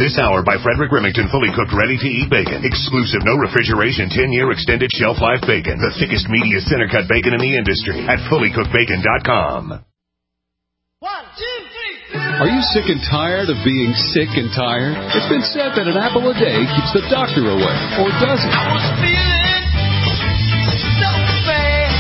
This hour by Frederick Remington, fully cooked, ready-to-eat bacon. Exclusive, no refrigeration, 10-year extended shelf life bacon. The thickest, meatiest, center-cut bacon in the industry at fullycookedbacon.com. 1, 2, 3. Are you sick and tired of being sick and tired? It's been said that an apple a day keeps the doctor away, or does it? I was feeling so bad.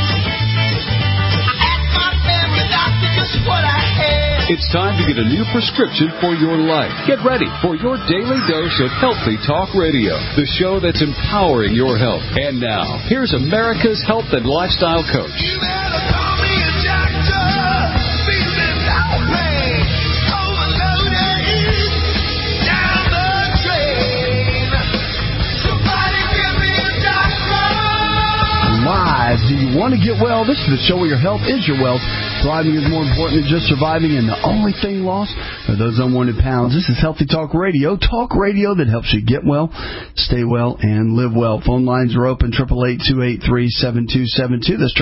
I asked my family doctor just what I had. It's time to get a new prescription for your life. Get ready for your daily dose of Healthy Talk Radio, the show that's empowering your health. And now, here's America's health and lifestyle coach. You better call me a doctor. Feeling no pain. Overloaded. Down the drain. Somebody give me a doctor. Live. Do you want to get well? This is the show where your health is your wealth. Thriving is more important than just surviving, and the only thing lost are those unwanted pounds. This is Healthy Talk Radio that helps you get well, stay well, and live well. Phone lines are open, 888-283-7272. That's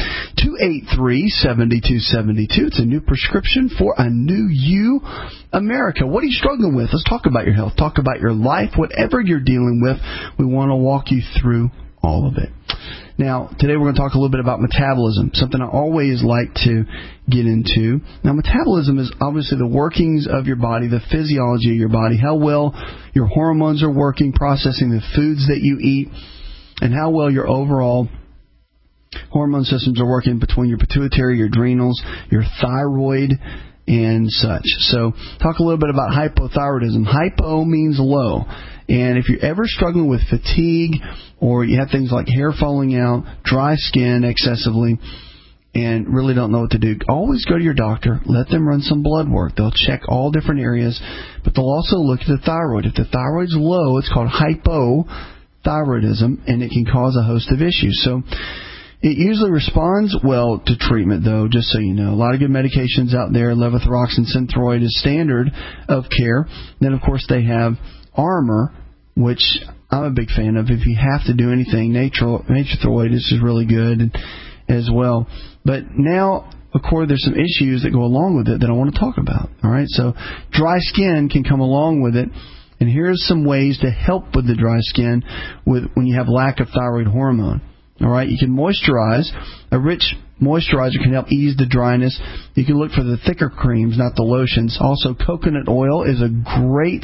888-283-7272. It's a new prescription for a new you, America. What are you struggling with? Let's talk about your health. Talk about your life. Whatever you're dealing with, we want to walk you through all of it. Now, today we're going to talk a little bit about metabolism, something I always like to get into. Now, metabolism is obviously the workings of your body, the physiology of your body, how well your hormones are working, processing the foods that you eat, and how well your overall hormone systems are working between your pituitary, your adrenals, your thyroid, and such. So, talk a little bit about hypothyroidism. Hypo means low. And if you're ever struggling with fatigue or you have things like hair falling out, dry skin excessively, and really don't know what to do, always go to your doctor. Let them run some blood work. They'll check all different areas, but they'll also look at the thyroid. If the thyroid's low, it's called hypothyroidism, and it can cause a host of issues. So it usually responds well to treatment, though, just so you know. A lot of good medications out there. Levothyroxine Synthroid is standard of care. Then, of course, they have Armour, which I'm a big fan of. If you have to do anything, Nature-Throid is really good as well. But now, of course, there's some issues that go along with it that I want to talk about. All right, so dry skin can come along with it. And here's some ways to help with the dry skin when you have lack of thyroid hormone. All right, you can moisturize. A rich moisturizer can help ease the dryness. You can look for the thicker creams, not the lotions. Also, coconut oil is a great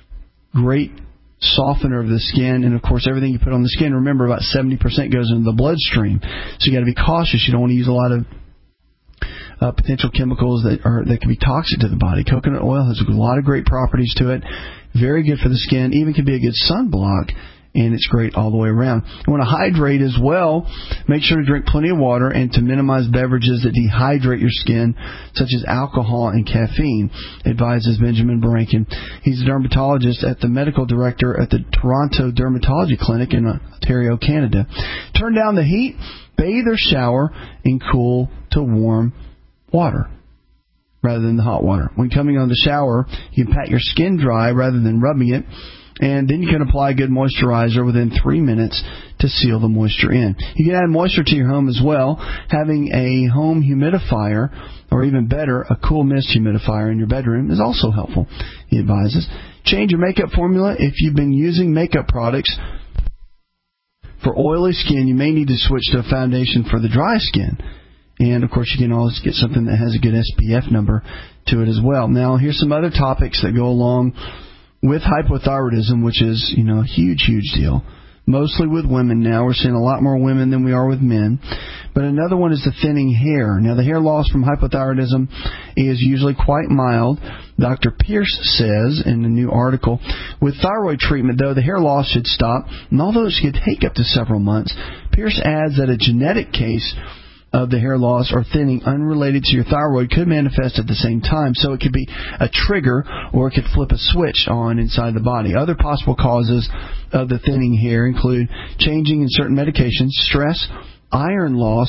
softener of the skin, and of course everything you put on the skin, remember, about 70% goes into the bloodstream, so you got to be cautious. You don't want to use a lot of potential chemicals that can be toxic to the body. Coconut oil has a lot of great properties to it, very good for the skin, even can be a good sunblock, and it's great all the way around. You want to hydrate as well. Make sure to drink plenty of water and to minimize beverages that dehydrate your skin, such as alcohol and caffeine, advises Benjamin Barankin. He's a dermatologist at the medical director at the Toronto Dermatology Clinic in Ontario, Canada. Turn down the heat, bathe or shower in cool to warm water rather than the hot water. When coming on the shower, you can pat your skin dry rather than rubbing it. And then you can apply a good moisturizer within 3 minutes to seal the moisture in. You can add moisture to your home as well. Having a home humidifier, or even better, a cool mist humidifier in your bedroom is also helpful, he advises. Change your makeup formula. If you've been using makeup products for oily skin, you may need to switch to a foundation for the dry skin. And, of course, you can always get something that has a good SPF number to it as well. Now, here's some other topics that go along with hypothyroidism, which is, a huge, huge deal. Mostly with women now. We're seeing a lot more women than we are with men. But another one is the thinning hair. Now, the hair loss from hypothyroidism is usually quite mild. Dr. Pierce says in a new article, with thyroid treatment, though, the hair loss should stop. And although it could take up to several months, Pierce adds that a genetic case of the hair loss or thinning unrelated to your thyroid could manifest at the same time. So it could be a trigger, or it could flip a switch on inside the body. Other possible causes of the thinning hair include changing in certain medications, stress, iron loss,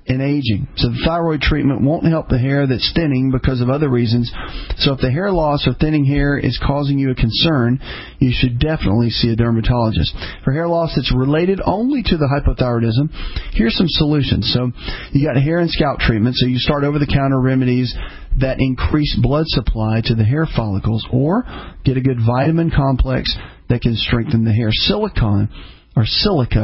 and aging. So the thyroid treatment won't help the hair that's thinning because of other reasons. So if the hair loss or thinning hair is causing you a concern, you should definitely see a dermatologist. For hair loss that's related only to the hypothyroidism, here's some solutions. So you got hair and scalp treatment. So you start over-the-counter remedies that increase blood supply to the hair follicles, or get a good vitamin complex that can strengthen the hair. Silica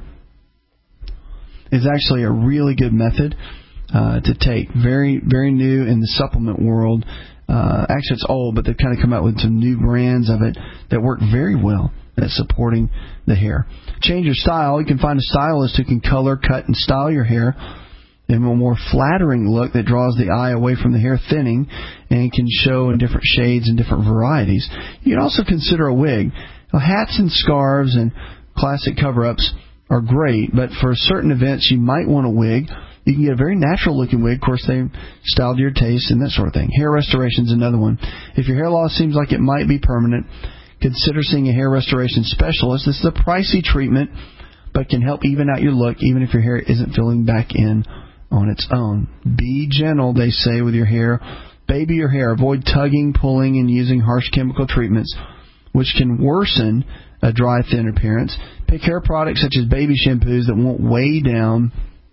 is actually a really good method to take. Very, very new in the supplement world. Actually, it's old, but they've kind of come out with some new brands of it that work very well at supporting the hair. Change your style. You can find a stylist who can color, cut, and style your hair in a more flattering look that draws the eye away from the hair thinning and can show in different shades and different varieties. You can also consider a wig. Now, hats and scarves and classic cover-ups are great, but for certain events you might want a wig. You can get a very natural-looking wig. Of course, they style to your taste and that sort of thing. Hair restoration is another one. If your hair loss seems like it might be permanent, consider seeing a hair restoration specialist. This is a pricey treatment, but can help even out your look, even if your hair isn't filling back in on its own. Be gentle, they say, with your hair. Baby your hair. Avoid tugging, pulling, and using harsh chemical treatments, which can worsen a dry, thin appearance. Pick hair products such as baby shampoos that won't weigh down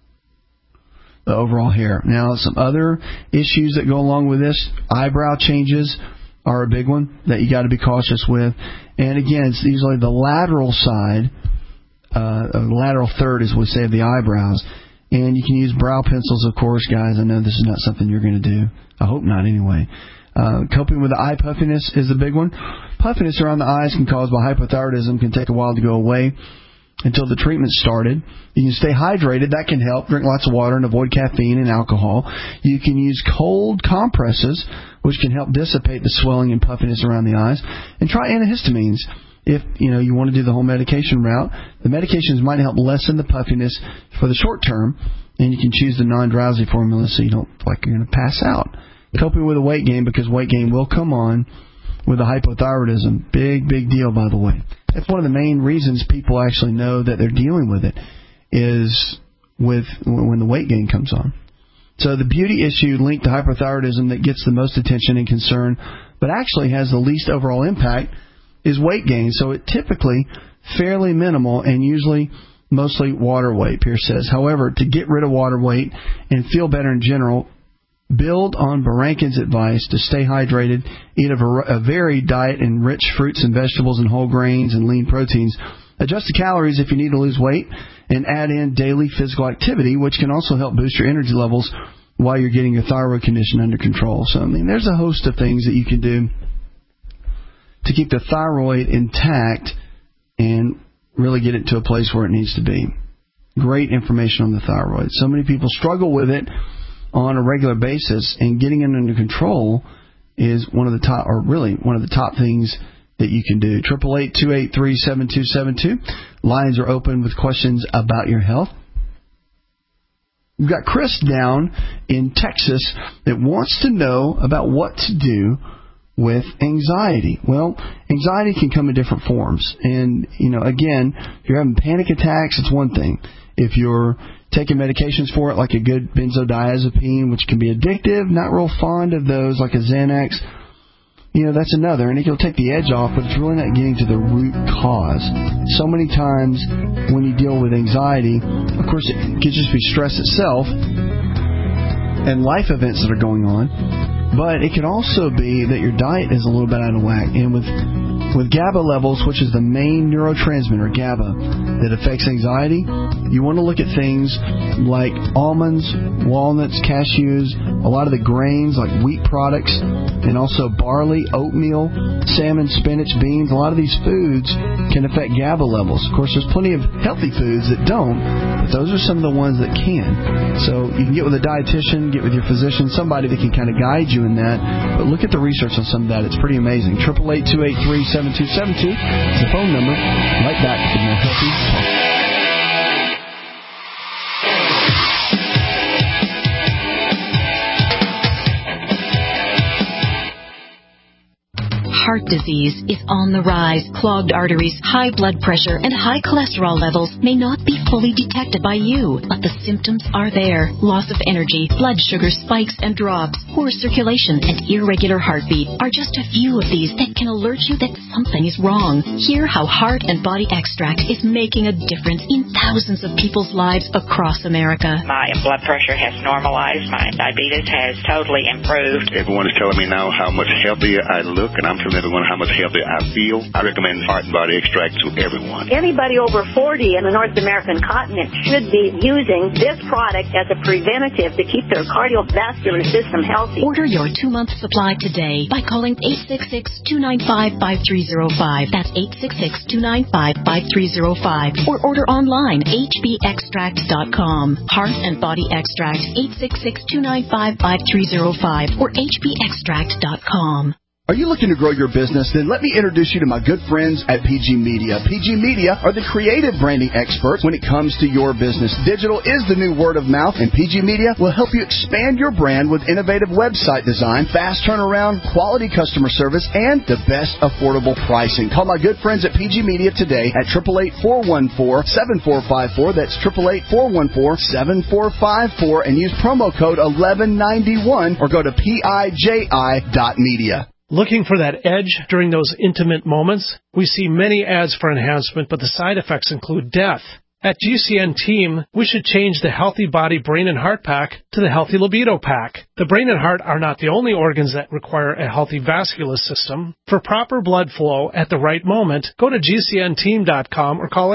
the overall hair. Now, some other issues that go along with this, eyebrow changes are a big one that you got to be cautious with. And again, it's usually the lateral side, lateral third, as we say, of the eyebrows. And you can use brow pencils, of course, guys. I know this is not something you're going to do. I hope not, anyway. Coping with the eye puffiness is a big one. Puffiness around the eyes can cause by hypothyroidism, can take a while to go away until the treatment started. You can stay hydrated. That can help. Drink lots of water and avoid caffeine and alcohol. You can use cold compresses, which can help dissipate the swelling and puffiness around the eyes. And try antihistamines. If you want to do the whole medication route, the medications might help lessen the puffiness for the short term, and you can choose the non-drowsy formula so you don't feel like you're going to pass out. Coping with a weight gain, because weight gain will come on with the hypothyroidism. Big deal, by the way. That's one of the main reasons people actually know that they're dealing with it, is with when the weight gain comes on. So the beauty issue linked to hypothyroidism that gets the most attention and concern, but actually has the least overall impact, is weight gain. So it typically fairly minimal and usually mostly water weight, Pierce says. However, to get rid of water weight and feel better in general, build on Barankin's advice to stay hydrated, eat a varied diet and rich fruits and vegetables and whole grains and lean proteins. Adjust the calories if you need to lose weight, and add in daily physical activity, which can also help boost your energy levels while you're getting your thyroid condition under control. So, there's a host of things that you can do to keep the thyroid intact and really get it to a place where it needs to be. Great information on the thyroid. So many people struggle with it on a regular basis, and getting it under control is one of the top things that you can do. 888-283-7272. Lines are open with questions about your health. We've got Chris down in Texas that wants to know about what to do with anxiety. Well, anxiety can come in different forms. And, again, if you're having panic attacks, it's one thing. If you're taking medications for it, like a good benzodiazepine, which can be addictive, not real fond of those, like a Xanax, that's another. And it'll take the edge off, but it's really not getting to the root cause. So many times when you deal with anxiety, of course, it could just be stress itself and life events that are going on. But it could also be that your diet is a little bit out of whack. And with GABA levels, which is the main neurotransmitter, GABA, that affects anxiety, you want to look at things like almonds, walnuts, cashews, a lot of the grains like wheat products, and also barley, oatmeal, salmon, spinach, beans. A lot of these foods can affect GABA levels. Of course, there's plenty of healthy foods that don't, but those are some of the ones that can. So you can get with a dietitian, get with your physician, somebody that can kind of guide you in that. But look at the research on some of that. It's pretty amazing. 888-283-7272 is the phone number. Right back to more Healthy Talk. Heart disease is on the rise. Clogged arteries, high blood pressure, and high cholesterol levels may not be fully detected by you, but the symptoms are there. Loss of energy, blood sugar spikes and drops, poor circulation, and irregular heartbeat are just a few of these that can alert you that something is wrong. Hear how Heart and Body Extract is making a difference in thousands of people's lives across America. My blood pressure has normalized. My diabetes has totally improved. Everyone is telling me now how much healthier I look, and I'm telling everyone how much healthier I feel. I recommend Heart and Body Extract to everyone. Anybody over 40 in the North American continent should be using this product as a preventative to keep their cardiovascular system healthy. Order your 2-month supply today by calling 866-295-5305. That's 866-295-5305. Or order online, hbextract.com. Heart and Body Extract, 866-295-5305 or hbextract.com. Are you looking to grow your business? Then let me introduce you to my good friends at PG Media. PG Media are the creative branding experts when it comes to your business. Digital is the new word of mouth, and PG Media will help you expand your brand with innovative website design, fast turnaround, quality customer service, and the best affordable pricing. Call my good friends at PG Media today at 888-414-7454. That's 888-414-7454, and use promo code 1191 or go to piji.media. Looking for that edge during those intimate moments? We see many ads for enhancement, but the side effects include death. At GCN Team, we should change the Healthy Body Brain and Heart Pack to the Healthy Libido Pack. The brain and heart are not the only organs that require a healthy vascular system. For proper blood flow at the right moment, go to GCNteam.com or call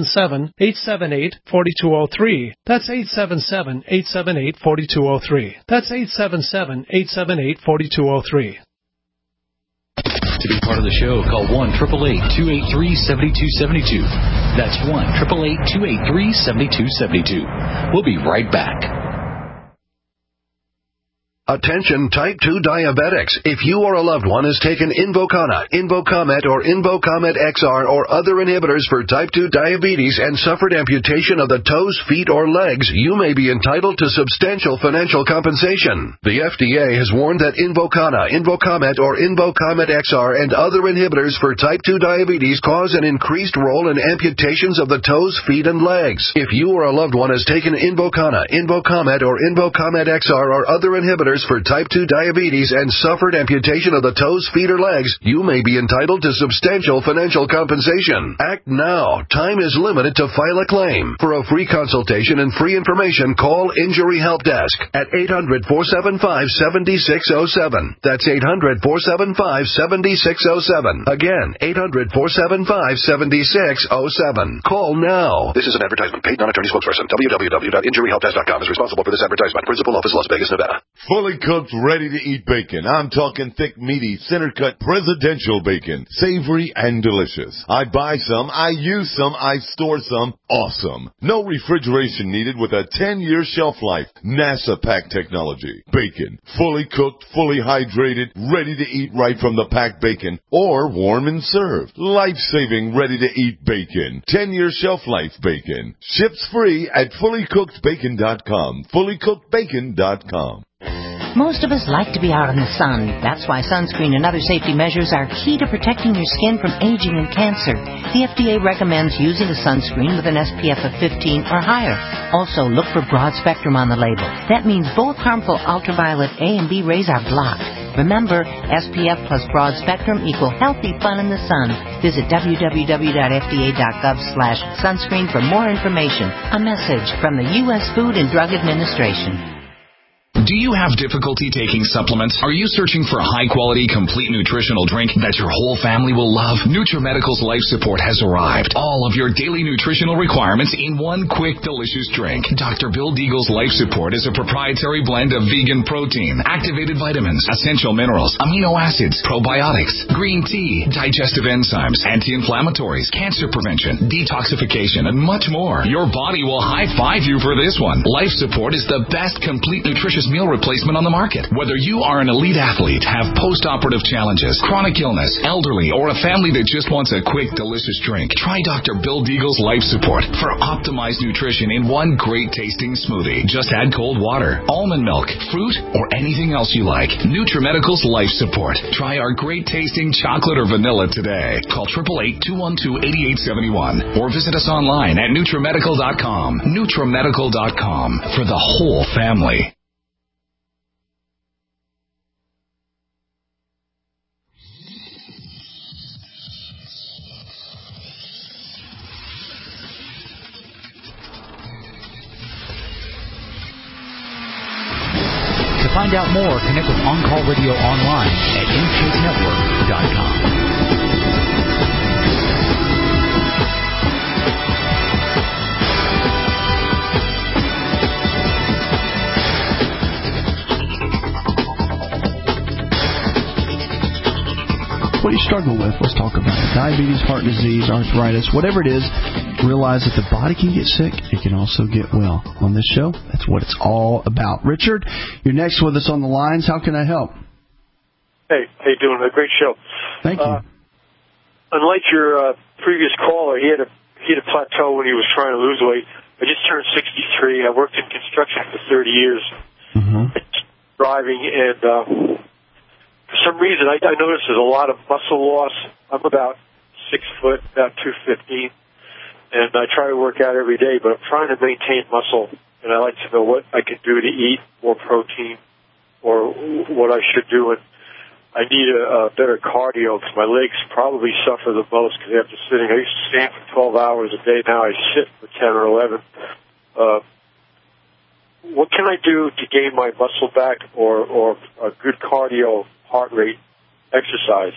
877-878-4203. That's 877-878-4203. That's 877-878-4203. To be part of the show, call 1-888-283-7272. That's 1-888-283-7272. We'll be right back. Attention type 2 diabetics. If you or a loved one has taken Invokana, Invokamet, or Invokamet XR or other inhibitors for type 2 diabetes and suffered amputation of the toes, feet, or legs, you may be entitled to substantial financial compensation. The FDA has warned that Invokana, Invokamet, or Invokamet XR and other inhibitors for type 2 diabetes cause an increased role in amputations of the toes, feet, and legs. If you or a loved one has taken Invokana, Invokamet, or Invokamet XR or other inhibitors for type 2 diabetes and suffered amputation of the toes, feet, or legs, you may be entitled to substantial financial compensation. Act now. Time is limited to file a claim. For a free consultation and free information, call Injury Help Desk at 800-475-7607. That's 800-475-7607. Again, 800-475-7607. Call now. This is an advertisement. Paid non-attorney spokesperson. www.injuryhelpdesk.com is responsible for this advertisement. Principal office, Las Vegas, Nevada. Fully cooked, ready-to-eat bacon. I'm talking thick, meaty, center-cut, presidential bacon. Savory and delicious. I buy some, I use some, I store some. Awesome. No refrigeration needed with a 10-year shelf life. NASA pack technology. Bacon. Fully cooked, fully hydrated, ready to eat right from the packed bacon. Or warm and served. Life-saving, ready-to-eat bacon. 10-year shelf life bacon. Ships free at fullycookedbacon.com. Fullycookedbacon.com. Most of us like to be out in the sun. That's why sunscreen and other safety measures are key to protecting your skin from aging and cancer. The FDA recommends using a sunscreen with an SPF of 15 or higher. Also, look for broad spectrum on the label. That means both harmful ultraviolet A and B rays are blocked. Remember, SPF plus broad spectrum equal healthy fun in the sun. Visit www.fda.gov/sunscreen for more information. A message from the U.S. Food and Drug Administration. Do you have difficulty taking supplements? Are you searching for a high-quality, complete nutritional drink that your whole family will love? NutriMedical's Life Support has arrived. All of your daily nutritional requirements in one quick, delicious drink. Dr. Bill Deagle's Life Support is a proprietary blend of vegan protein, activated vitamins, essential minerals, amino acids, probiotics, green tea, digestive enzymes, anti-inflammatories, cancer prevention, detoxification, and much more. Your body will high-five you for this one. Life Support is the best complete nutritious delicious meal replacement on the market. Whether you are an elite athlete, have post-operative challenges, chronic illness, elderly, or a family that just wants a quick, delicious drink, try Dr. Bill Deagle's Life Support for optimized nutrition in one great tasting smoothie. Just add cold water, almond milk, fruit, or anything else you like. NutriMedical's Life Support. Try our great tasting chocolate or vanilla today. Call 888-212-8871 or visit us online at NutriMedical.com. NutriMedical.com for the whole family. To find out more, connect with On Call Radio online at InShapeNetwork.com. What are you struggling with? Let's talk about it. Diabetes, heart disease, arthritis, whatever it is, realize that the body can get sick. It can also get well. On this show, that's what it's all about. Richard, you're next with us on the lines. How can I help? Hey, how you doing? A great show. Thank you. Unlike your previous caller, he had a plateau when he was trying to lose weight. I just turned 63. I worked in construction for 30 years, driving, and for some reason, I noticed there's a lot of muscle loss. I'm about 6 foot, about 215, and I try to work out every day, but I'm trying to maintain muscle, and I like to know what I can do to eat more protein or what I should do. And I need a better cardio because my legs probably suffer the most because after sitting, I used to stand for 12 hours a day. Now I sit for 10 or 11. What can I do to gain my muscle back or a good cardio heart rate exercise?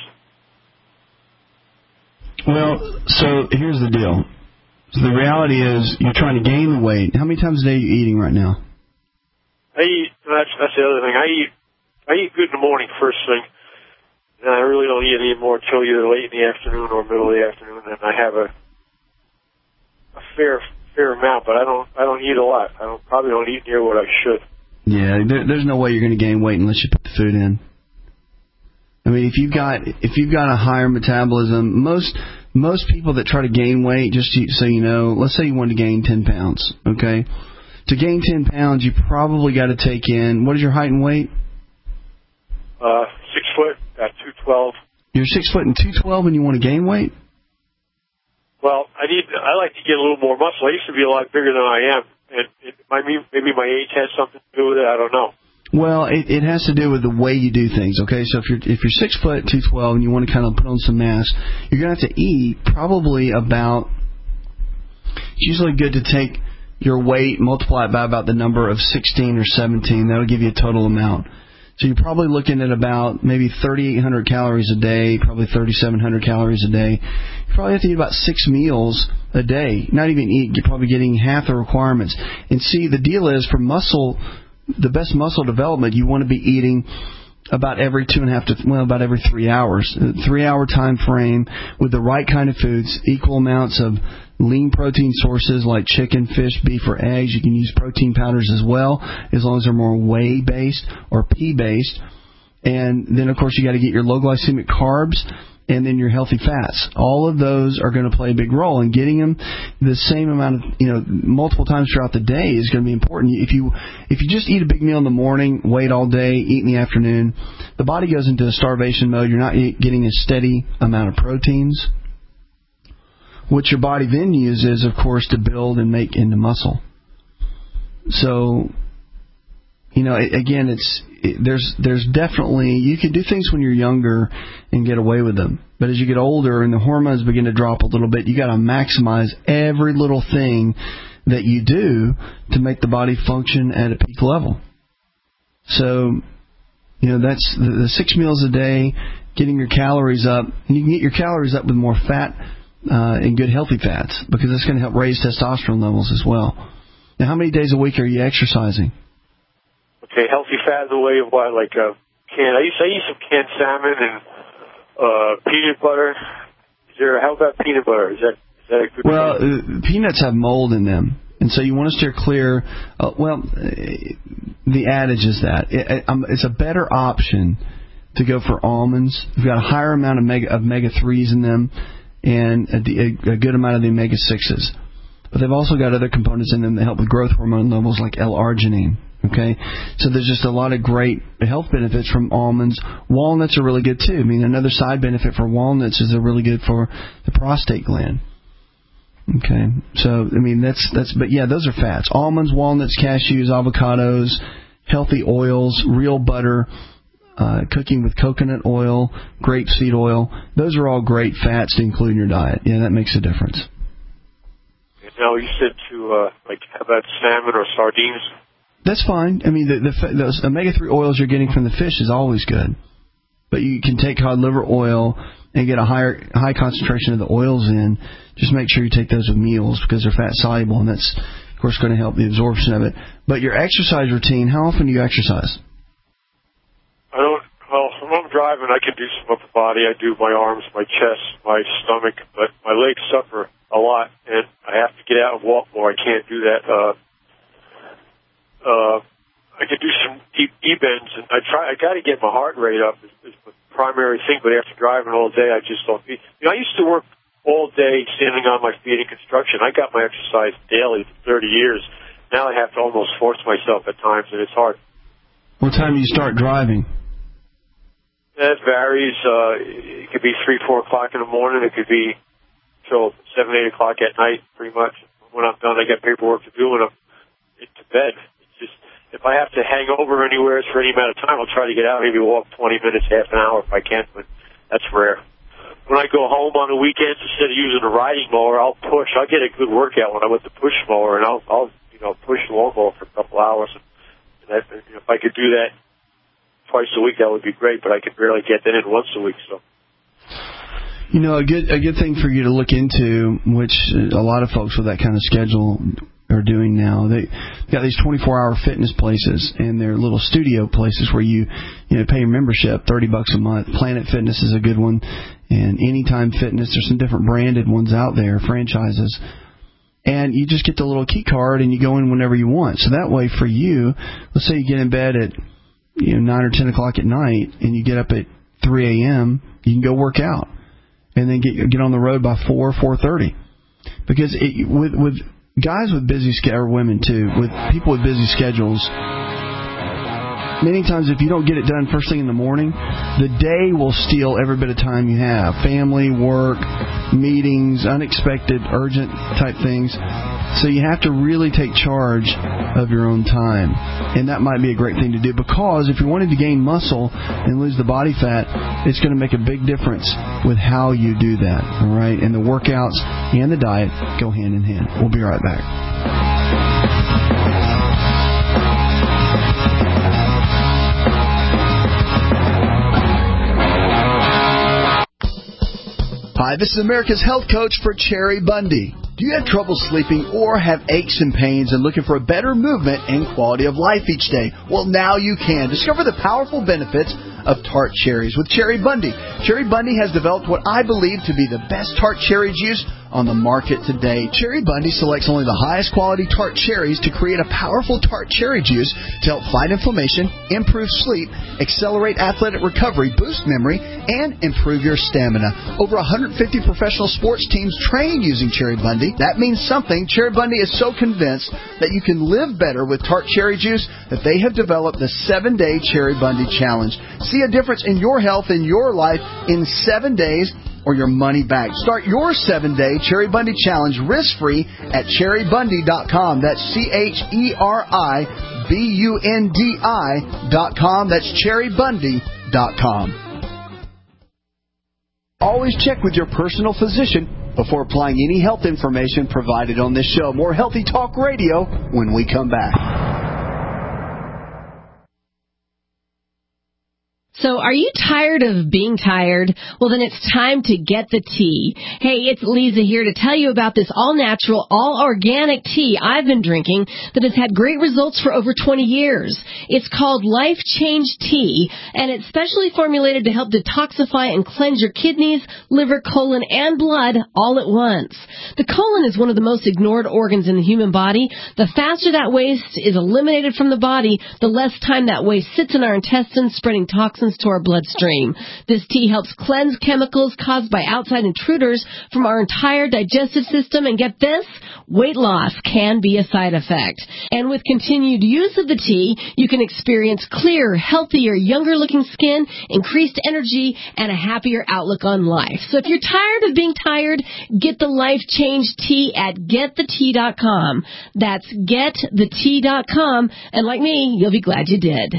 Well, so here's the deal. So the reality is you're trying to gain the weight. How many times a day are you eating right now? That's the other thing. I eat good in the morning first thing, and I really don't eat anymore until either late in the afternoon or middle of the afternoon. And I have a fair amount, but I don't eat a lot. Probably don't eat near what I should. Yeah, there's no way you're going to gain weight unless you put the food in. I mean, if you've got a higher metabolism, most people that try to gain weight, just so you know, let's say you want to gain 10 pounds, okay? To gain 10 pounds, you probably got to take in, what is your height and weight? 6 foot at 212. You're 6 foot and 212, and you want to gain weight? Well, I like to get a little more muscle. I used to be a lot bigger than I am, and maybe my age has something to do with it. I don't know. Well, it has to do with the way you do things, okay? So if you're 6 foot, 212, and you want to kind of put on some mass, you're going to have to eat probably about, it's usually good to take your weight, multiply it by about the number of 16 or 17. That'll give you a total amount. So you're probably looking at about maybe 3,800 calories a day, probably 3,700 calories a day. You probably have to eat about 6 meals a day. Not even eat, you're probably getting half the requirements. And see, the deal is for the best muscle development, you want to be eating about every 2.5 to, about every 3 hours. 3-hour time frame with the right kind of foods, equal amounts of lean protein sources like chicken, fish, beef, or eggs. You can use protein powders as well, as long as they're more whey-based or pea-based. And then, of course, you got to get your low glycemic carbs and then your healthy fats. All of those are going to play a big role, and getting them the same amount of, multiple times throughout the day is going to be important. If you just eat a big meal in the morning, wait all day, eat in the afternoon, the body goes into starvation mode. You're not getting a steady amount of proteins, which your body then uses, of course, to build and make into muscle. So, again, there's definitely, you can do things when you're younger and get away with them. But as you get older and the hormones begin to drop a little bit, you got to maximize every little thing that you do to make the body function at a peak level. So, that's the 6 meals a day, getting your calories up. And you can get your calories up with more fat and good healthy fats, because that's going to help raise testosterone levels as well. Now, how many days a week are you exercising? Okay, healthy fat in the way of what? Like I eat some canned salmon and peanut butter. How about peanut butter? Is that a good peanuts have mold in them. And so you want to steer clear. The adage is that it's a better option to go for almonds. They've got a higher amount of omega-3s in them and a good amount of the omega-6s. But they've also got other components in them that help with growth hormone levels like L-arginine. Okay, so there's just a lot of great health benefits from almonds. Walnuts are really good too. I mean, another side benefit for walnuts is they're really good for the prostate gland. Okay, so I mean but yeah, those are fats: almonds, walnuts, cashews, avocados, healthy oils, real butter, cooking with coconut oil, grapeseed oil. Those are all great fats to include in your diet. Yeah, that makes a difference. Now you said to how about salmon or sardines? That's fine. I mean, those omega-3 oils you're getting from the fish is always good. But you can take cod liver oil and get a high concentration of the oils in. Just make sure you take those with meals because they're fat soluble, and that's, of course, going to help the absorption of it. But your exercise routine, how often do you exercise? Well, when I'm driving, I can do some upper body. I do my arms, my chest, my stomach, but my legs suffer a lot, and I have to get out and walk more. I can't do that. I could do some deep E-bends, and I got to get my heart rate up. Is the primary thing, but after driving all day, I just don't. I used to work all day standing on my feet in construction. I got my exercise daily for 30 years. Now I have to almost force myself at times, and it's hard. What time do you start driving? That varies. It could be 3, 4 o'clock in the morning. It could be till 7, 8 o'clock at night, pretty much. When I'm done, I got paperwork to do, and I'm into bed. It's just, if I have to hang over anywhere for any amount of time, I'll try to get out, maybe walk 20 minutes, half an hour if I can, but that's rare. When I go home on the weekends, instead of using a riding mower, I'll push. I'll get a good workout when I'm with the push mower, and I'll push the lawnmower for a couple hours. And if I could do that twice a week, that would be great, but I could barely get that in once a week, so. You know, a good thing for you to look into, which a lot of folks with that kind of schedule are doing now. They got these 24-hour fitness places, and they're little studio places where you pay your membership, $30 a month. Planet Fitness is a good one, and Anytime Fitness. There's some different branded ones out there, franchises. And you just get the little key card, and you go in whenever you want. So that way, for you, let's say you get in bed at 9 or 10 o'clock at night, and you get up at 3 a.m., you can go work out. And then get on the road by 4:30, because with guys with busy or women too, with people with busy schedules, many times if you don't get it done first thing in the morning, the day will steal every bit of time you have. Family, work, meetings, unexpected, urgent type things. So you have to really take charge of your own time. And that might be a great thing to do, because if you're wanting to gain muscle and lose the body fat, it's going to make a big difference with how you do that. All right? And the workouts and the diet go hand in hand. We'll be right back. Hi, this is America's Health Coach for Cherry Bundy. Do you have trouble sleeping or have aches and pains and looking for a better movement and quality of life each day? Well, now you can. Discover the powerful benefits of tart cherries with Cherry Bundy. Cherry Bundy has developed what I believe to be the best tart cherry juice on the market today. Cherry Bundy selects only the highest quality tart cherries to create a powerful tart cherry juice to help fight inflammation, improve sleep, accelerate athletic recovery, boost memory, and improve your stamina. Over 150 professional sports teams train using Cherry Bundy. That means something. Cherry Bundy is so convinced that you can live better with tart cherry juice that they have developed the 7-Day Cherry Bundy Challenge. See a difference in your health and your life in 7 days, or your money back. Start your 7-Day Cherry Bundy Challenge risk-free at cherrybundy.com. That's CHERIBUNDI.com. That's cherrybundy.com. Always check with your personal physician before applying any health information provided on this show. More Healthy Talk Radio when we come back. So are you tired of being tired? Well, then it's time to get the tea. Hey, it's Lisa here to tell you about this all-natural, all-organic tea I've been drinking that has had great results for over 20 years. It's called Life Change Tea, and it's specially formulated to help detoxify and cleanse your kidneys, liver, colon, and blood all at once. The colon is one of the most ignored organs in the human body. The faster that waste is eliminated from the body, the less time that waste sits in our intestines, spreading toxins to our bloodstream. This tea helps cleanse chemicals caused by outside intruders from our entire digestive system, and get this, weight loss can be a side effect. And with continued use of the tea, you can experience clearer, healthier, younger-looking skin, increased energy, and a happier outlook on life. So if you're tired of being tired, get the Life Change Tea at getthetea.com. That's getthetea.com, and like me, you'll be glad you did.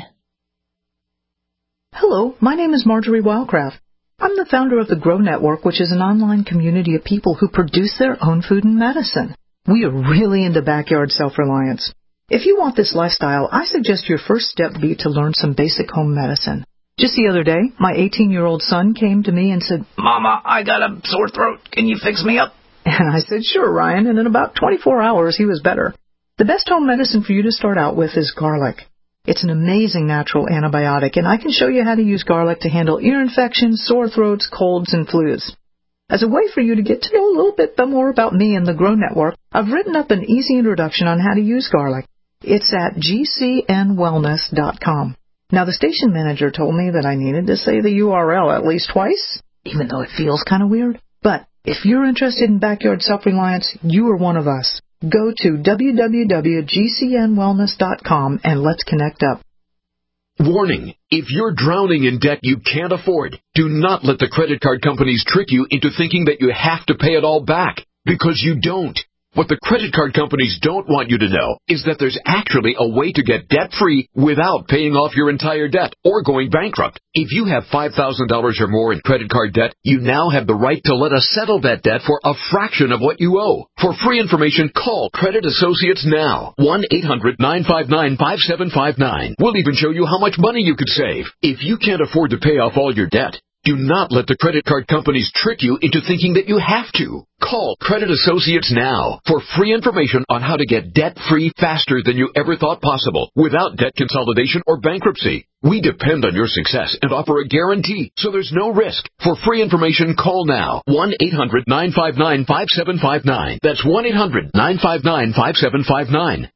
Hello, my name is Marjorie Wildcraft. I'm the founder of the Grow Network, which is an online community of people who produce their own food and medicine. We are really into backyard self-reliance. If you want this lifestyle, I suggest your first step be to learn some basic home medicine. Just the other day, my 18-year-old son came to me and said, "Mama, I got a sore throat. Can you fix me up?" And I said, "Sure, Ryan," and in about 24 hours, he was better. The best home medicine for you to start out with is garlic. It's an amazing natural antibiotic, and I can show you how to use garlic to handle ear infections, sore throats, colds, and flus. As a way for you to get to know a little bit more about me and the Grow Network, I've written up an easy introduction on how to use garlic. It's at gcnwellness.com. Now, the station manager told me that I needed to say the URL at least twice, even though it feels kind of weird. But if you're interested in backyard self-reliance, you are one of us. Go to www.gcnwellness.com and let's connect up. Warning, if you're drowning in debt you can't afford, do not let the credit card companies trick you into thinking that you have to pay it all back, because you don't. What the credit card companies don't want you to know is that there's actually a way to get debt-free without paying off your entire debt or going bankrupt. If you have $5,000 or more in credit card debt, you now have the right to let us settle that debt for a fraction of what you owe. For free information, call Credit Associates now. 1-800-959-5759. We'll even show you how much money you could save. If you can't afford to pay off all your debt, do not let the credit card companies trick you into thinking that you have to. Call Credit Associates now for free information on how to get debt-free faster than you ever thought possible without debt consolidation or bankruptcy. We depend on your success and offer a guarantee, so there's no risk. For free information, call now. 1-800-959-5759. That's 1-800-959-5759.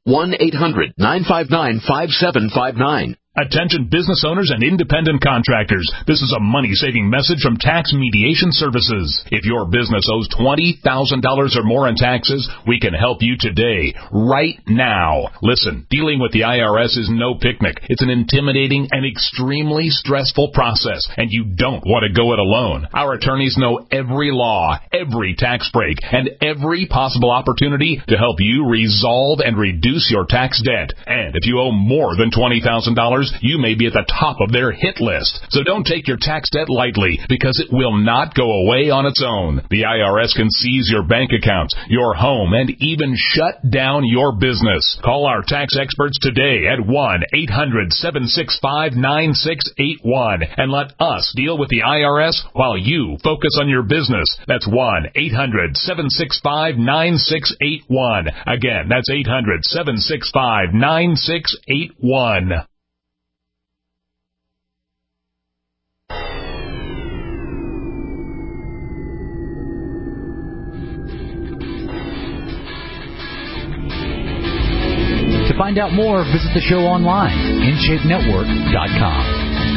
1-800-959-5759. Attention business owners and independent contractors. This is a money-saving message from Tax Mediation Services. If your business owes $20,000 or more in taxes, we can help you today, right now. Listen, dealing with the IRS is no picnic. It's an intimidating and extremely stressful process, and you don't want to go it alone. Our attorneys know every law, every tax break, and every possible opportunity to help you resolve and reduce your tax debt. And if you owe more than $20,000, you may be at the top of their hit list. So don't take your tax debt lightly, because it will not go away on its own. The IRS can seize your bank accounts, your home, and even shut down your business. Call our tax experts today at 1-800-765-9681 and let us deal with the IRS while you focus on your business. That's 1-800-765-9681. Again, that's 800-765-9681. To find out more, visit the show online, InShapeNetwork.com.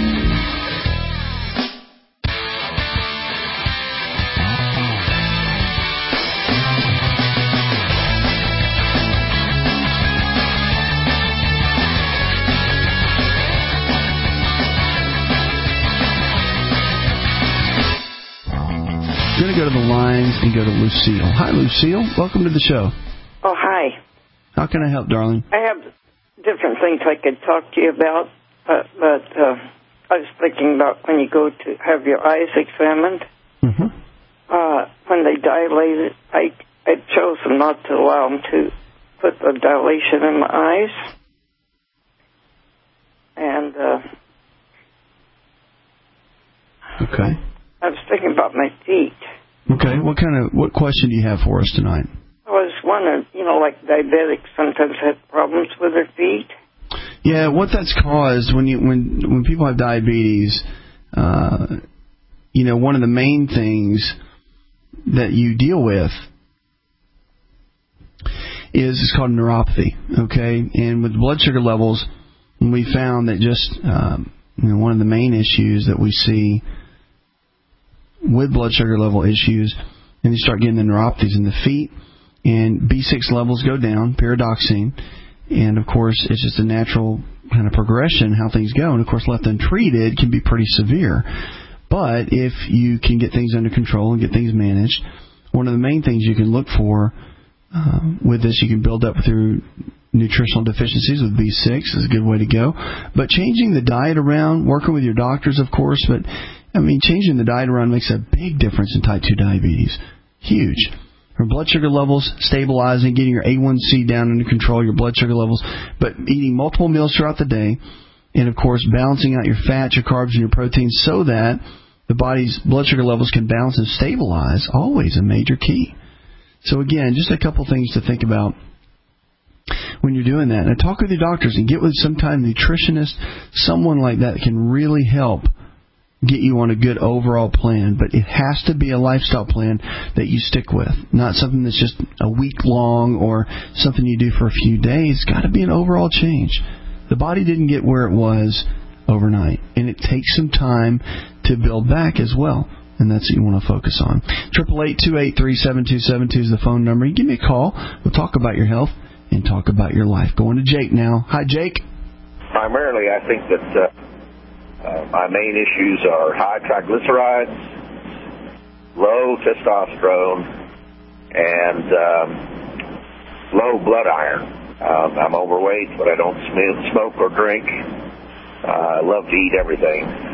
I'm going to go to the lines and go to Lucille. Hi, Lucille. Welcome to the show. Oh, hi. How can I help, darling? I have different things I could talk to you about, but I was thinking about when you go to have your eyes examined. Mm-hmm. When they dilate it, I chose not to allow them to put the dilation in my eyes. And Okay. I was thinking about my feet. Okay. What question do you have for us tonight? I was wondering, like diabetics sometimes have problems with their feet. Yeah, what that's caused when people have diabetes, one of the main things that you deal with is called neuropathy. Okay, and with blood sugar levels, we found that just one of the main issues that we see with blood sugar level issues, and you start getting the neuropathies in the feet, and B6 levels go down, pyridoxine, and of course it's just a natural kind of progression how things go, and of course left untreated can be pretty severe. But if you can get things under control and get things managed, one of the main things you can look for with this, you can build up through nutritional deficiencies with B6 is a good way to go. But changing the diet around, working with your doctors, of course, but changing the diet around makes a big difference in type 2 diabetes. Huge. Your blood sugar levels, stabilizing, getting your A1C down under control, your blood sugar levels, but eating multiple meals throughout the day, and of course balancing out your fats, your carbs, and your proteins so that the body's blood sugar levels can balance and stabilize, always a major key. So again, just a couple things to think about when you're doing that. And talk with your doctors and get with some kind of nutritionist, someone like that can really help get you on a good overall plan. But it has to be a lifestyle plan that you stick with, not something that's just a week long or something you do for a few days. It's got to be an overall change. The body didn't get where it was overnight, and it takes some time to build back as well. And that's what you want to focus on. 888-283-7272 is the phone number. You give me a call. We'll talk about your health and talk about your life. Going to Jake now. Hi, Jake. Primarily, I think that my main issues are high triglycerides, low testosterone, and low blood iron. I'm overweight, but I don't smoke or drink. I love to eat everything.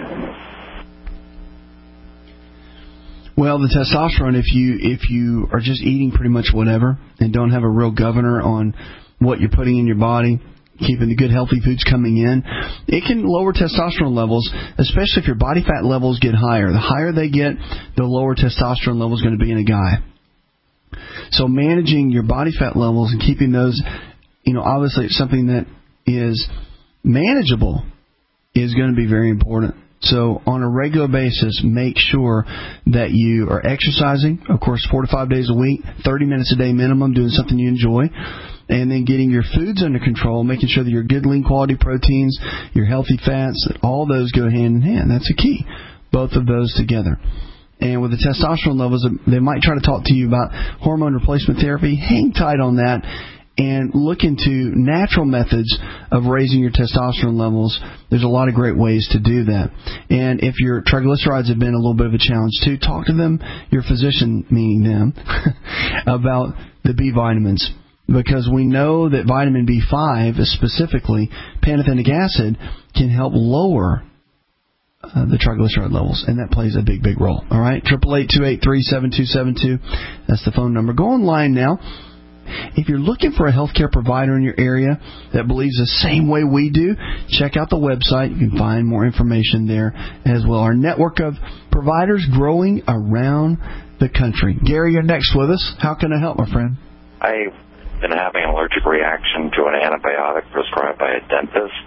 Well, the testosterone, if you are just eating pretty much whatever and don't have a real governor on what you're putting in your body, keeping the good healthy foods coming in, it can lower testosterone levels, especially if your body fat levels get higher. The higher they get, the lower testosterone level is going to be in a guy. So managing your body fat levels and keeping those, obviously it's something that is manageable is going to be very important. So on a regular basis, make sure that you are exercising, of course, 4 to 5 days a week, 30 minutes a day minimum, doing something you enjoy, and then getting your foods under control, making sure that your good lean quality proteins, your healthy fats, that all those go hand in hand. That's a key, both of those together. And with the testosterone levels, they might try to talk to you about hormone replacement therapy. Hang tight on that and look into natural methods of raising your testosterone levels. There's a lot of great ways to do that. And if your triglycerides have been a little bit of a challenge too, talk to them, your physician, meaning them, about the B vitamins. Because we know that vitamin B5, specifically pantothenic acid, can help lower the triglyceride levels, and that plays a big, big role. All right, 888-283-7272. That's the phone number. Go online now. If you're looking for a healthcare provider in your area that believes the same way we do, check out the website. You can find more information there as well. Our network of providers growing around the country. Gary, you're next with us. How can I help, my friend? I've been having an allergic reaction to an antibiotic prescribed by a dentist,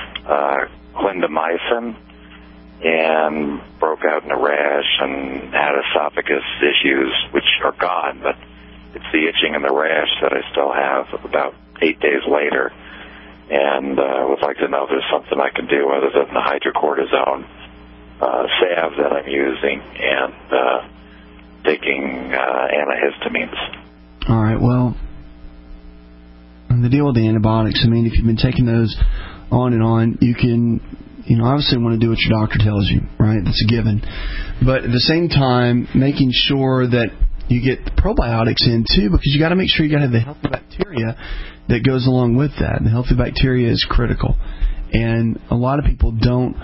clindamycin, and broke out in a rash and had esophagus issues, which are gone, but it's the itching and the rash that I still have about 8 days later. And would like to know if there's something I can do other than the hydrocortisone salve that I'm using and taking antihistamines. All right, well, the deal with the antibiotics, if you've been taking those on and on, you can, obviously want to do what your doctor tells you, right? That's a given. But at the same time, making sure that you get the probiotics in too, because you got to make sure you got to have the healthy bacteria that goes along with that. And the healthy bacteria is critical. And a lot of people don't,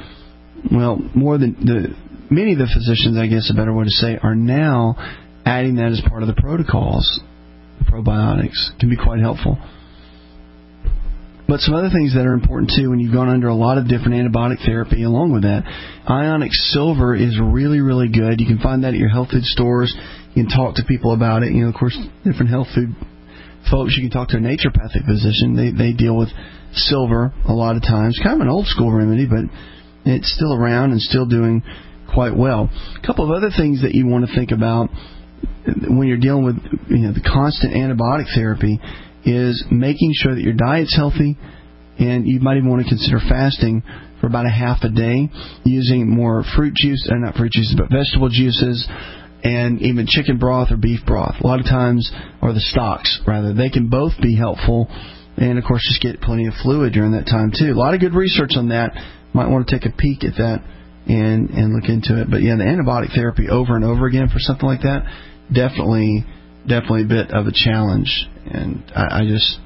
many of the physicians, I guess a better way to say, are now adding that as part of the protocols. The probiotics can be quite helpful. But some other things that are important, too, when you've gone under a lot of different antibiotic therapy along with that, Ionic Silver is really, really good. You can find that at your health food stores. You can talk to people about it. Of course, different health food folks, you can talk to a naturopathic physician. They deal with silver a lot of times. Kind of an old-school remedy, but it's still around and still doing quite well. A couple of other things that you want to think about when you're dealing with the constant antibiotic therapy is making sure that your diet's healthy, and you might even want to consider fasting for about a half a day, using more fruit juice, not fruit juices, but vegetable juices, and even chicken broth or beef broth. A lot of times, or the stocks, rather, they can both be helpful, and of course just get plenty of fluid during that time too. A lot of good research on that. Might want to take a peek at that and look into it. But yeah, the antibiotic therapy over and over again for something like that, definitely a bit of a challenge. And I just,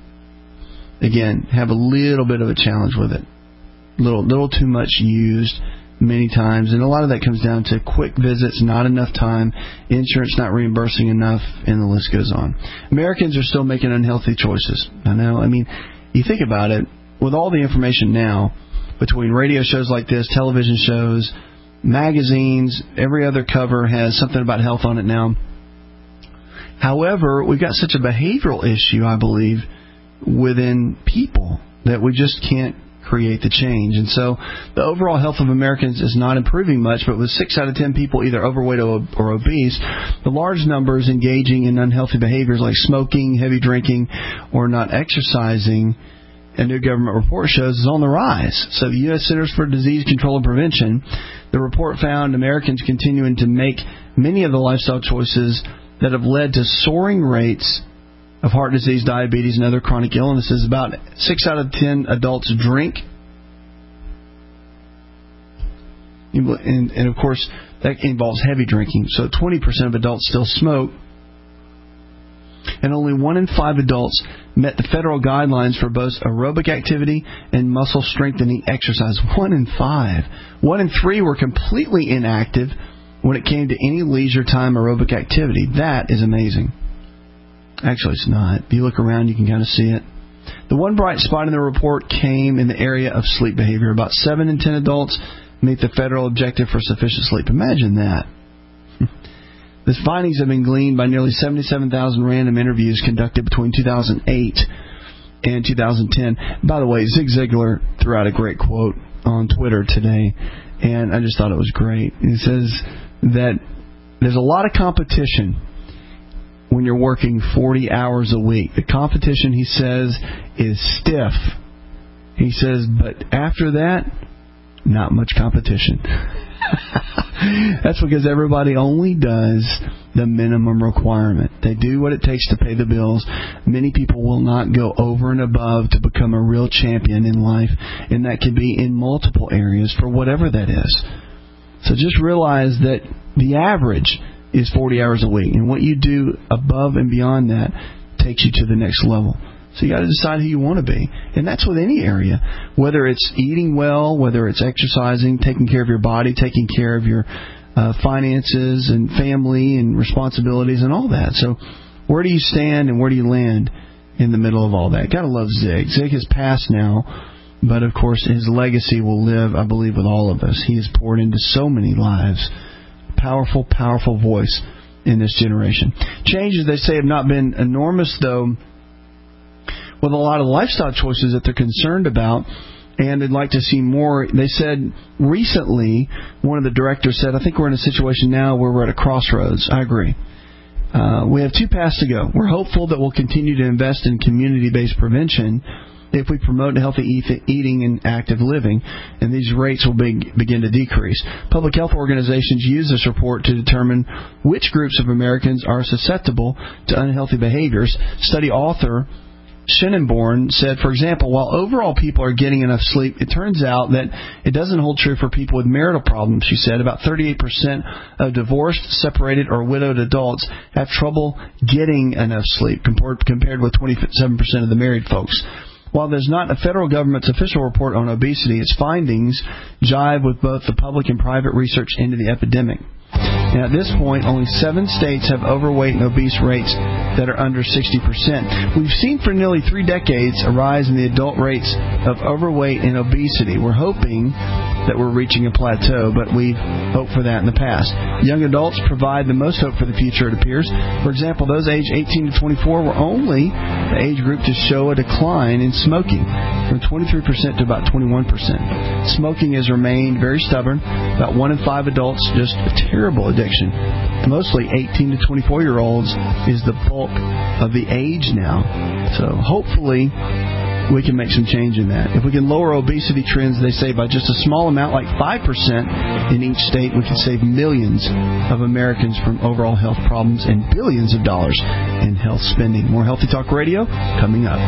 again, have a little bit of a challenge with it. Little too much used many times. And a lot of that comes down to quick visits, not enough time, insurance not reimbursing enough, and the list goes on. Americans are still making unhealthy choices. I know. I mean, you think about it, with all the information now, between radio shows like this, television shows, magazines, every other cover has something about health on it now. However, we've got such a behavioral issue, I believe, within people that we just can't create the change. And so the overall health of Americans is not improving much, but with 6 out of 10 people either overweight or obese, the large numbers engaging in unhealthy behaviors like smoking, heavy drinking, or not exercising, a new government report shows, is on the rise. So the U.S. Centers for Disease Control and Prevention, the report found Americans continuing to make many of the lifestyle choices that have led to soaring rates of heart disease, diabetes, and other chronic illnesses. About 6 out of 10 adults drink. And of course, that involves heavy drinking. So 20% of adults still smoke. And only 1 in 5 adults met the federal guidelines for both aerobic activity and muscle strengthening exercise. 1 in 5. 1 in 3 were completely inactive when it came to any leisure time aerobic activity. That is amazing. Actually, it's not. If you look around, you can kind of see it. The one bright spot in the report came in the area of sleep behavior. About 7 in 10 adults meet the federal objective for sufficient sleep. Imagine that. The findings have been gleaned by nearly 77,000 random interviews conducted between 2008 and 2010. By the way, Zig Ziglar threw out a great quote on Twitter today, and I just thought it was great. It says that there's a lot of competition when you're working 40 hours a week. The competition, he says, is stiff. He says, but after that, not much competition. That's because everybody only does the minimum requirement. They do what it takes to pay the bills. Many people will not go over and above to become a real champion in life, and that can be in multiple areas for whatever that is. So just realize that the average is 40 hours a week, and what you do above and beyond that takes you to the next level. So you got to decide who you want to be, and that's with any area, whether it's eating well, whether it's exercising, taking care of your body, taking care of your finances and family and responsibilities and all that. So where do you stand and where do you land in the middle of all that? Gotta love Zig. Zig has passed now, but of course his legacy will live, I believe, with all of us. He has poured into so many lives. Powerful, powerful voice in this generation. Changes, they say, have not been enormous, though, with a lot of lifestyle choices that they're concerned about, and they'd like to see more. They said recently, one of the directors said, I think we're in a situation now where we're at a crossroads. I agree. We have 2 paths to go. We're hopeful that we'll continue to invest in community-based prevention if we promote healthy eating and active living, and these rates will begin to decrease. Public health organizations use this report to determine which groups of Americans are susceptible to unhealthy behaviors. Study author Shenenborn said, for example, while overall people are getting enough sleep, it turns out that it doesn't hold true for people with marital problems. She said about 38% of divorced, separated, or widowed adults have trouble getting enough sleep, compared with 27% of the married folks. While there's not a federal government's official report on obesity, its findings jive with both the public and private research into the epidemic. Now, at this point, only 7 states have overweight and obese rates that are under 60%. We've seen for nearly 3 decades a rise in the adult rates of overweight and obesity. We're hoping that we're reaching a plateau, but we've hoped for that in the past. Young adults provide the most hope for the future, it appears. For example, those aged 18 to 24 were only the age group to show a decline in smoking, from 23% to about 21%. Smoking has remained very stubborn. About 1 in 5 adults, just a terrible addiction. Mostly 18 to 24-year-olds is the bulk of the age now. So hopefully we can make some change in that. If we can lower obesity trends, they say, by just a small amount, like 5% in each state, we can save millions of Americans from overall health problems and billions of dollars in health spending. More Healthy Talk Radio coming up.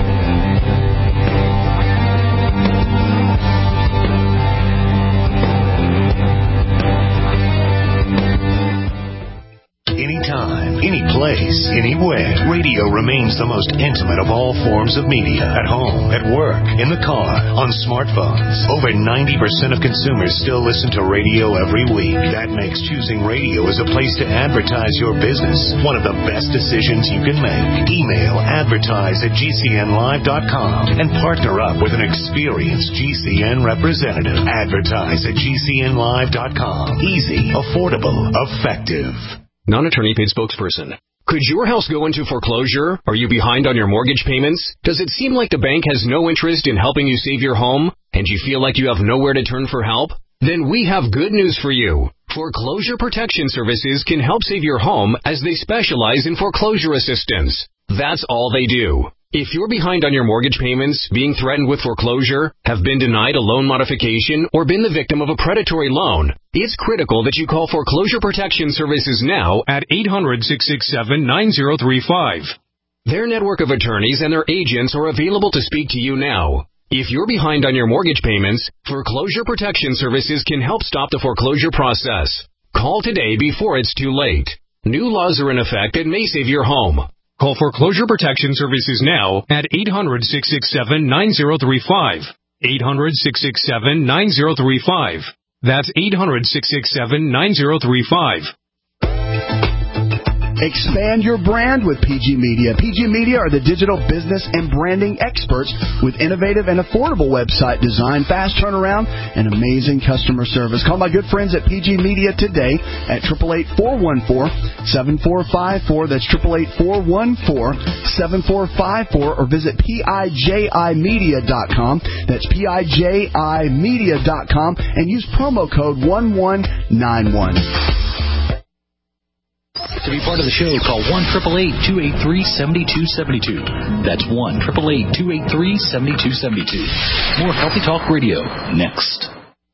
Anytime, any place, anywhere, radio remains the most intimate of all forms of media. At home, at work, in the car, on smartphones. Over 90% of consumers still listen to radio every week. That makes choosing radio as a place to advertise your business one of the best decisions you can make. Email advertise@gcnlive.com and partner up with an experienced GCN representative. Advertise@gcnlive.com. Easy, affordable, effective. Non-attorney paid spokesperson. Could your house go into foreclosure? Are you behind on your mortgage payments? Does it seem like the bank has no interest in helping you save your home? And you feel like you have nowhere to turn for help? Then we have good news for you. Foreclosure Protection Services can help save your home as they specialize in foreclosure assistance. That's all they do. If you're behind on your mortgage payments, being threatened with foreclosure, have been denied a loan modification, or been the victim of a predatory loan, it's critical that you call Foreclosure Protection Services now at 800-667-9035. Their network of attorneys and their agents are available to speak to you now. If you're behind on your mortgage payments, Foreclosure Protection Services can help stop the foreclosure process. Call today before it's too late. New laws are in effect that may save your home. Call Foreclosure Protection Services now at 800-667-9035. 800-667-9035. That's 800-667-9035. Expand your brand with PG Media. PG Media are the digital business and branding experts with innovative and affordable website design, fast turnaround, and amazing customer service. Call my good friends at PG Media today at 888-414-7454. That's 888-414-7454, or visit PIJImedia.com. That's PIJImedia.com, and use promo code 1191. To be part of the show, call 1-888-283-7272. That's 1-888-283-7272. More Healthy Talk Radio next.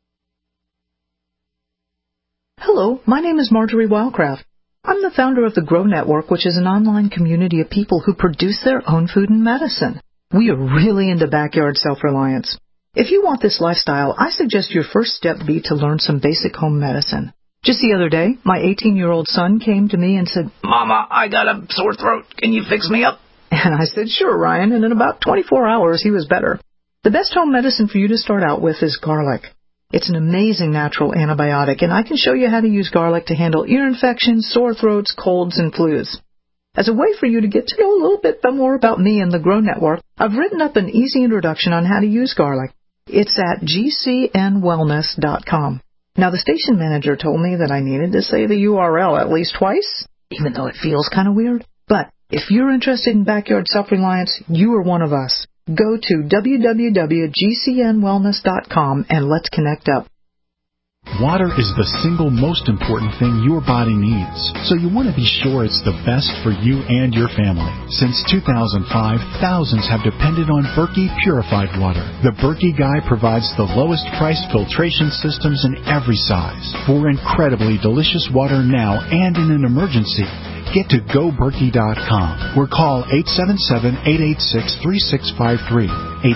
Hello, my name is Marjorie Wildcraft. I'm the founder of the Grow Network, which is an online community of people who produce their own food and medicine. We are really into backyard self-reliance. If you want this lifestyle, I suggest your first step be to learn some basic home medicine. Just the other day, my 18-year-old son came to me and said, "Mama, I got a sore throat. Can you fix me up?" And I said, "Sure, Ryan." And in about 24 hours, he was better. The best home medicine for you to start out with is garlic. It's an amazing natural antibiotic, and I can show you how to use garlic to handle ear infections, sore throats, colds, and flus. As a way for you to get to know a little bit more about me and the Grow Network, I've written up an easy introduction on how to use garlic. It's at gcnwellness.com. Now, the station manager told me that I needed to say the URL at least twice, even though it feels kind of weird. But if you're interested in backyard self-reliance, you are one of us. Go to www.gcnwellness.com and let's connect up. Water is the single most important thing your body needs, so you want to be sure it's the best for you and your family. Since 2005, thousands have depended on Berkey Purified Water. The Berkey Guy provides the lowest priced filtration systems in every size for incredibly delicious water now and in an emergency. Get to GoBerkey.com or call 877-886-3653.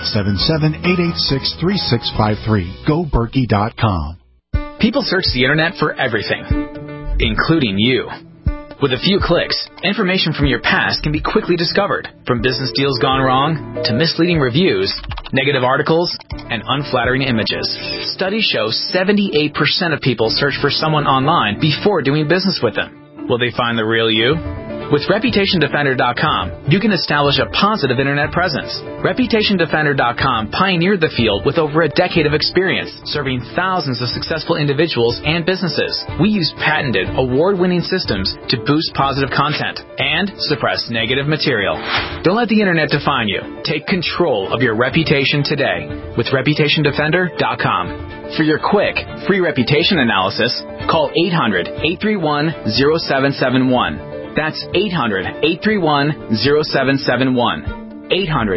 877-886-3653. GoBerkey.com. People search the internet for everything, including you. With a few clicks, information from your past can be quickly discovered, from business deals gone wrong to misleading reviews, negative articles, and unflattering images. Studies show 78% of people search for someone online before doing business with them. Will they find the real you? With ReputationDefender.com, you can establish a positive Internet presence. ReputationDefender.com pioneered the field with over a decade of experience, serving thousands of successful individuals and businesses. We use patented, award-winning systems to boost positive content and suppress negative material. Don't let the Internet define you. Take control of your reputation today with ReputationDefender.com. For your quick, free reputation analysis, call 800-831-0771. That's 800-831-0771.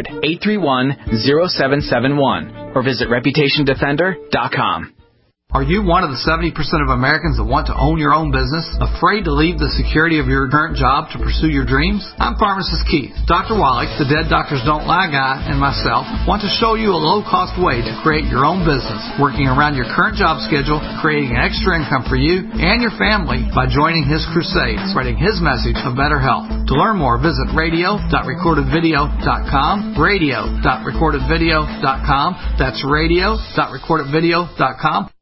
800-831-0771. Or visit ReputationDefender.com. Are you one of the 70% of Americans that want to own your own business? Afraid to leave the security of your current job to pursue your dreams? I'm Pharmacist Keith. Dr. Wallach, the Dead Doctors Don't Lie guy, and myself want to show you a low-cost way to create your own business, working around your current job schedule, creating an extra income for you and your family by joining his crusade, spreading his message of better health. To learn more, visit radio.recordedvideo.com, radio.recordedvideo.com. That's radio.recordedvideo.com.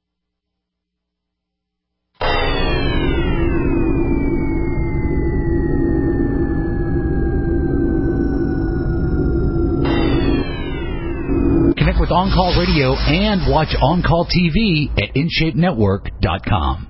Connect with On Call Radio and watch On Call TV at InShapeNetwork.com.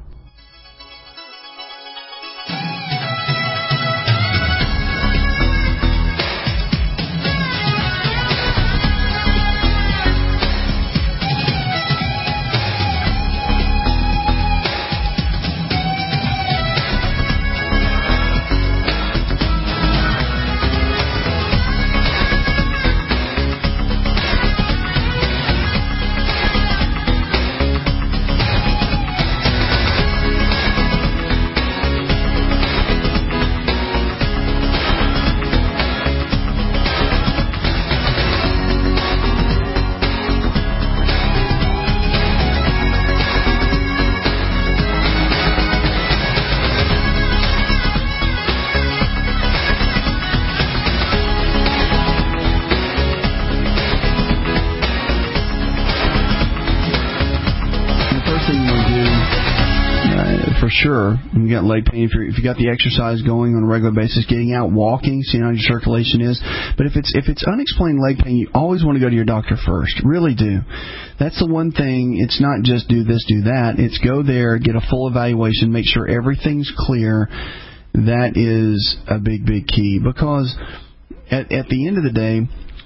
Sure, you got leg pain. If you got the exercise going on a regular basis, getting out, walking, seeing how your circulation is. But if it's unexplained leg pain, you always want to go to your doctor first. Really do. That's the one thing. It's not just do this, do that. It's go there, get a full evaluation, make sure everything's clear. That is a big, big key, because at the end of the day,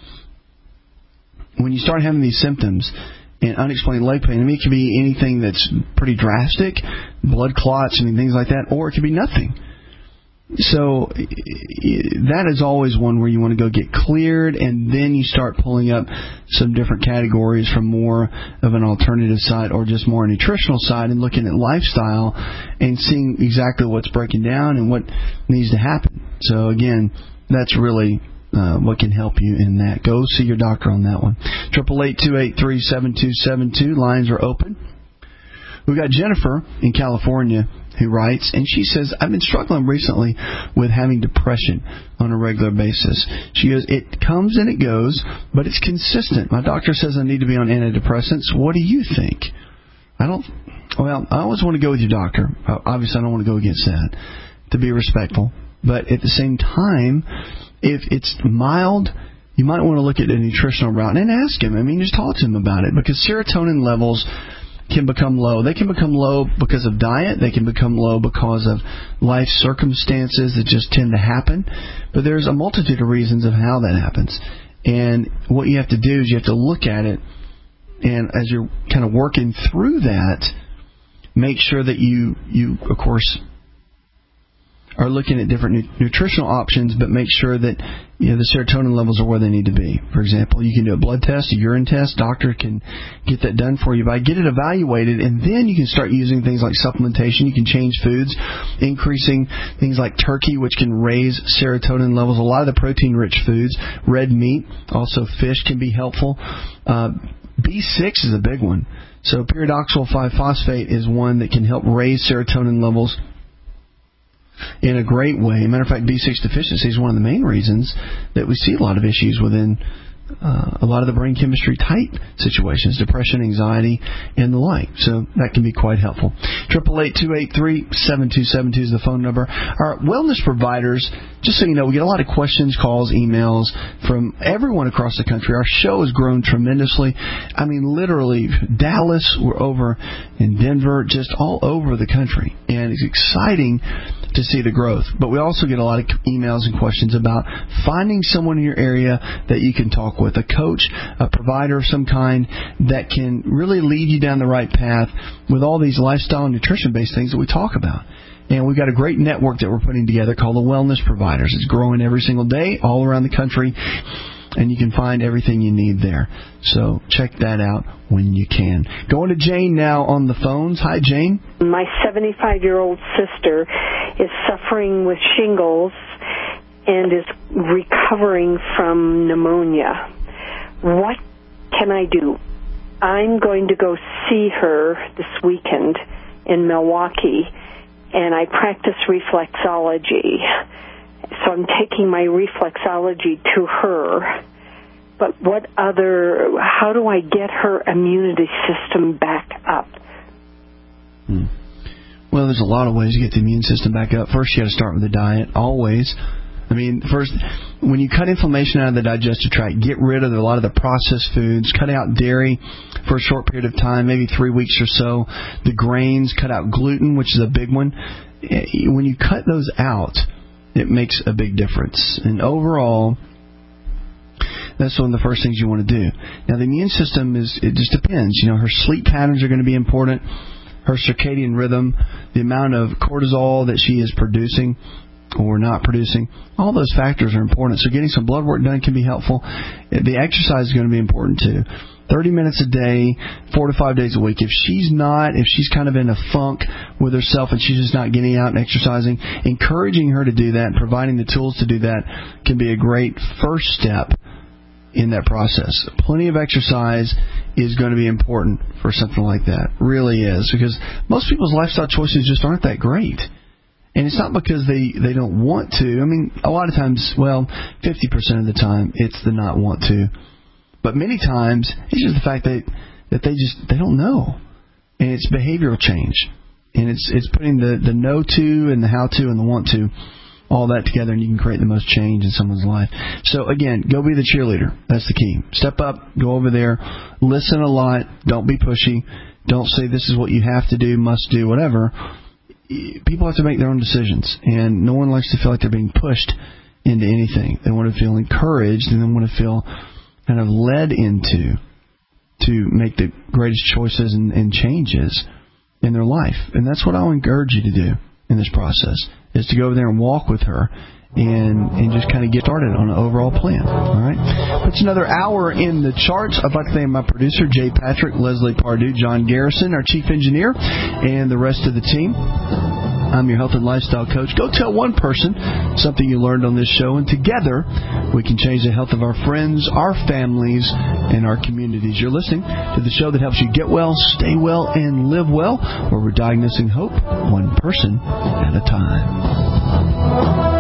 when you start having these symptoms and unexplained leg pain, I mean, it can be anything that's pretty drastic, blood clots, and things like that, or it could be nothing. So that is always one where you want to go get cleared, and then you start pulling up some different categories from more of an alternative side or just more a nutritional side, and looking at lifestyle and seeing exactly what's breaking down and what needs to happen. So again, that's really what can help you in that. Go see your doctor on that one. 888-283-7272. Lines are open. We've got Jennifer in California who writes, and she says, I've been struggling recently with having depression on a regular basis. She goes, it comes and it goes, but it's consistent. My doctor says I need to be on antidepressants. What do you think? I always want to go with your doctor. Obviously, I don't want to go against that, to be respectful. But at the same time, if it's mild, you might want to look at a nutritional route and ask him. I mean, just talk to him about it, because serotonin levels can become low. They can become low because of diet. They can become low because of life circumstances that just tend to happen. But there's a multitude of reasons of how that happens. And what you have to do is you have to look at it, and as you're kind of working through that, make sure that you of course, are looking at different nutritional options, but make sure that the serotonin levels are where they need to be. For example, you can do a blood test, a urine test. Doctor can get that done for you. But get it evaluated, and then you can start using things like supplementation. You can change foods, increasing things like turkey, which can raise serotonin levels. A lot of the protein-rich foods, red meat, also fish can be helpful. B6 is a big one. So pyridoxal 5-phosphate is one that can help raise serotonin levels in a great way. Matter of fact, B6 deficiency is one of the main reasons that we see a lot of issues within a lot of the brain chemistry type situations, depression, anxiety, and the like. So that can be quite helpful. 888-283-7272 is the phone number. Our wellness providers, just so you know, we get a lot of questions, calls, emails from everyone across the country. Our show has grown tremendously. I mean, literally, Dallas, we're over in Denver, just all over the country. And it's exciting to see the growth. But we also get a lot of emails and questions about finding someone in your area that you can talk with, a coach, a provider of some kind that can really lead you down the right path with all these lifestyle and nutrition-based things that we talk about. And we've got a great network that we're putting together called the Wellness Providers. It's growing every single day all around the country, and you can find everything you need there. So check that out when you can. Going to Jane now on the phones. Hi, Jane. My 75-year-old sister is suffering with shingles and is recovering from pneumonia. What can I do? I'm going to go see her this weekend in Milwaukee, and I practice reflexology. So I'm taking my reflexology to her. But how do I get her immunity system back up? Well, there's a lot of ways to get the immune system back up. First, you got to start with the diet, always. I mean, first, when you cut inflammation out of the digestive tract, get rid of a lot of the processed foods, cut out dairy for a short period of time, maybe 3 weeks or so. The grains, cut out gluten, which is a big one. When you cut those out, it makes a big difference. And overall, that's one of the first things you want to do. Now, the immune system it just depends. You know, her sleep patterns are going to be important, her circadian rhythm, the amount of cortisol that she is producing or not producing. All those factors are important. So getting some blood work done can be helpful. The exercise is going to be important too. 30 minutes a day, 4 to 5 days a week. If she's kind of in a funk with herself and she's just not getting out and exercising, encouraging her to do that and providing the tools to do that can be a great first step in that process. Plenty of exercise is going to be important for something like that. Really is. Because most people's lifestyle choices just aren't that great. And it's not because they don't want to. I mean, a lot of times, 50% of the time, it's the not want to. But many times, it's just the fact that they don't know. And it's behavioral change. And it's putting the no to and the how to and the want to, all that together, and you can create the most change in someone's life. So, again, go be the cheerleader. That's the key. Step up, go over there, listen a lot, don't be pushy. Don't say this is what you have to do, must do, whatever. People have to make their own decisions, and no one likes to feel like they're being pushed into anything. They want to feel encouraged, and they want to feel kind of led into to make the greatest choices and changes in their life. And that's what I'll encourage you to do in this process, is to go over there and walk with her and just kind of get started on an overall plan. All right? That's another hour in the charts. I'd like to thank my producer, Jay Patrick, Leslie Pardue, John Garrison, our chief engineer, and the rest of the team. I'm your health and lifestyle coach. Go tell one person something you learned on this show, and together we can change the health of our friends, our families, and our communities. You're listening to the show that helps you get well, stay well, and live well, where we're diagnosing hope one person at a time.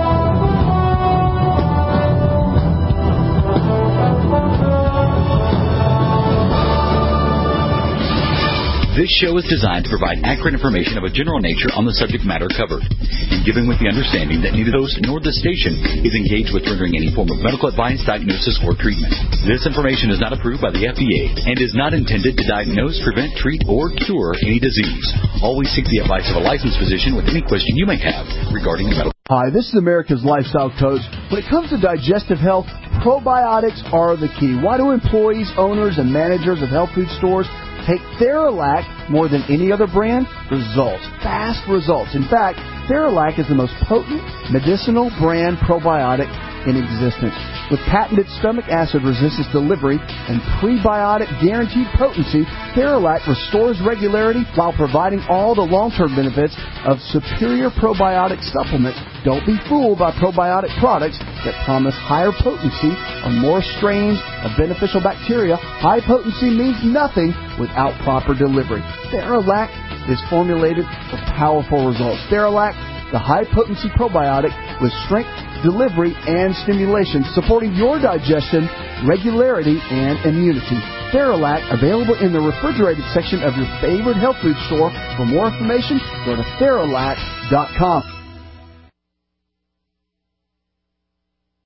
This show is designed to provide accurate information of a general nature on the subject matter covered, and given with the understanding that neither the host nor the station is engaged with rendering any form of medical advice, diagnosis, or treatment. This information is not approved by the FDA and is not intended to diagnose, prevent, treat, or cure any disease. Always seek the advice of a licensed physician with any question you may have regarding your medical. Hi, this is America's Lifestyle Coach. When it comes to digestive health, probiotics are the key. Why do employees, owners, and managers of health food stores take Theralac more than any other brand? Results. Fast results. In fact, Theralac is the most potent medicinal brand probiotic in existence. With patented stomach acid resistance delivery and prebiotic guaranteed potency, Theralac restores regularity while providing all the long-term benefits of superior probiotic supplements. Don't be fooled by probiotic products that promise higher potency or more strains of beneficial bacteria. High potency means nothing without proper delivery. Theralac is formulated for powerful results. Theralac, the high-potency probiotic with strength, delivery, and stimulation, supporting your digestion regularity, and immunity. Theralac, available in the refrigerated section of your favorite health food store. For more information, go to Theralac.com.